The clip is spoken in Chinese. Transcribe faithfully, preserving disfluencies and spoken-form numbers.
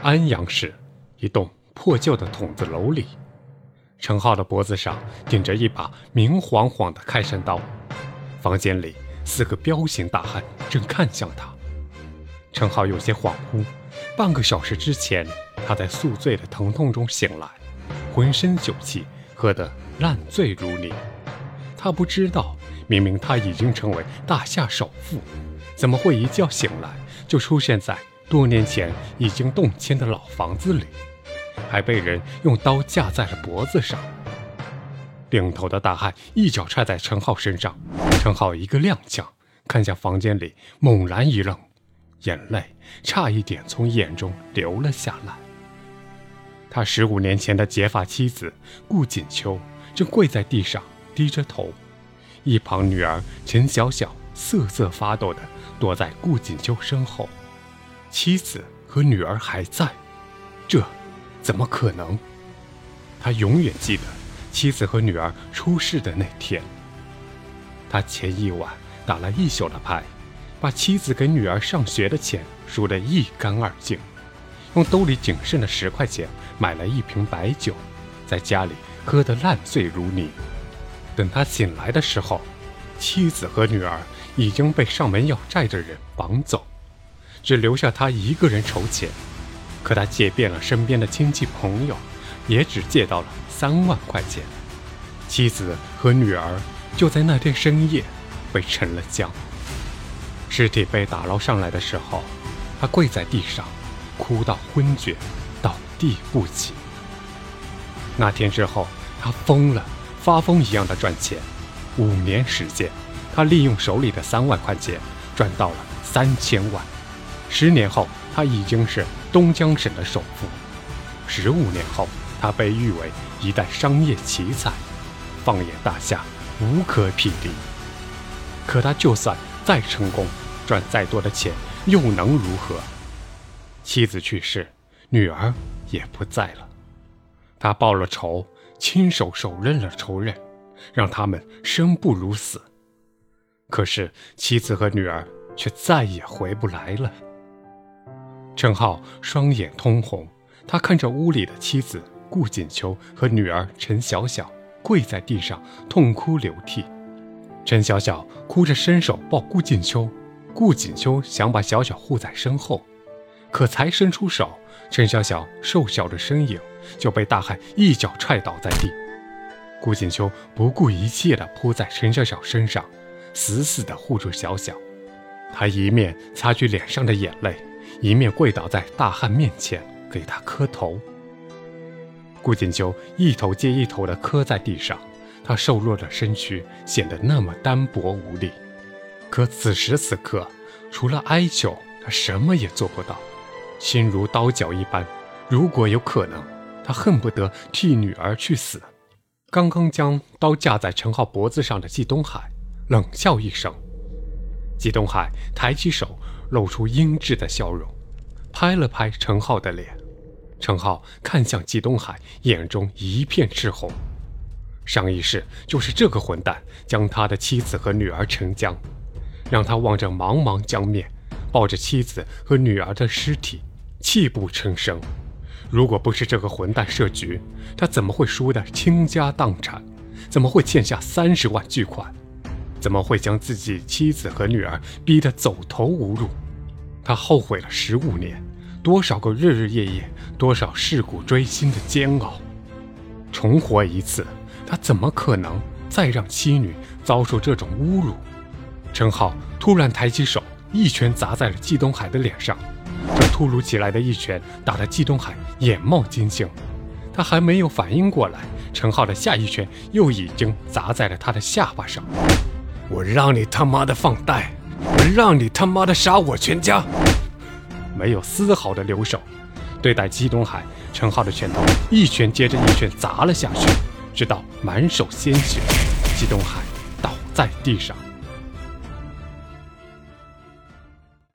安阳市一栋破旧的筒子楼里，程浩的脖子上顶着一把明晃晃的开山刀，房间里四个彪形大汉正看向他。程浩有些恍惚，半个小时之前他在宿醉的疼痛中醒来，浑身酒气，喝得烂醉如泥。他不知道，明明他已经成为大夏首富，怎么会一觉醒来就出现在多年前已经动迁的老房子里，还被人用刀架在了脖子上。另头的大汉一脚踹在程浩身上，程浩一个踉跄，看向房间里，猛然一愣，眼泪差一点从眼中流了下来。他十五年前的结发妻子顾锦秋正跪在地上低着头，一旁女儿陈小小瑟瑟发抖地躲在顾锦秋身后。妻子和女儿还在，这怎么可能？他永远记得妻子和女儿出事的那天。他前一晚打了一宿的牌，把妻子给女儿上学的钱输得一干二净，用兜里仅剩的十块钱买了一瓶白酒，在家里喝得烂醉如泥。等他醒来的时候，妻子和女儿已经被上门要债的人绑走，只留下他一个人筹钱。可他借遍了身边的亲戚朋友，也只借到了三万块钱。妻子和女儿就在那天深夜被沉了江。尸体被打捞上来的时候，他跪在地上，哭到昏厥，倒地不起。那天之后，他疯了，发疯一样的赚钱。五年时间，他利用手里的三万块钱赚到了三千万。十年后，他已经是东江省的首富。十五年后，他被誉为一代商业奇才，放眼大夏，无可匹敌。可他就算再成功，赚再多的钱，又能如何？妻子去世，女儿也不在了。他报了仇，亲手手刃了仇人，让他们生不如死。可是妻子和女儿却再也回不来了。程浩双眼通红，他看着屋里的妻子顾锦秋和女儿陈小小跪在地上痛哭流涕。陈小小哭着伸手抱顾锦秋，顾锦秋想把小小护在身后，可才伸出手，陈小小瘦小的身影就被大汉一脚踹倒在地。顾锦秋不顾一切地扑在陈小小身上，死死地护住小小。他一面擦去脸上的眼泪，一面跪倒在大汉面前给他磕头。顾锦秋一头接一头地磕在地上，他瘦弱的身躯显得那么单薄无力。可此时此刻，除了哀求，他什么也做不到，心如刀绞一般。如果有可能，他恨不得替女儿去死。刚刚将刀架在程浩脖子上的季东海冷笑一声。季东海抬起手，露出阴鸷的笑容，拍了拍程浩的脸。程浩看向季东海，眼中一片赤红。上一世就是这个混蛋将他的妻子和女儿沉江，让他望着茫茫江面，抱着妻子和女儿的尸体，泣不成声。如果不是这个混蛋设局，他怎么会输得倾家荡产？怎么会欠下三十万巨款？怎么会将自己妻子和女儿逼得走投无路？他后悔了十五年，多少个日日夜夜，多少世故锥心的煎熬。重活一次，他怎么可能再让妻女遭受这种侮辱？程浩突然抬起手，一拳砸在了季东海的脸上。这突如其来的一拳打得季东海眼冒金星，他还没有反应过来，程浩的下一拳又已经砸在了他的下巴上。我让你他妈的放贷，我让你他妈的杀我全家！没有丝毫的留手，对待季东海，程浩的拳头一拳接着一拳砸了下去，直到满手鲜血，季东海倒在地上。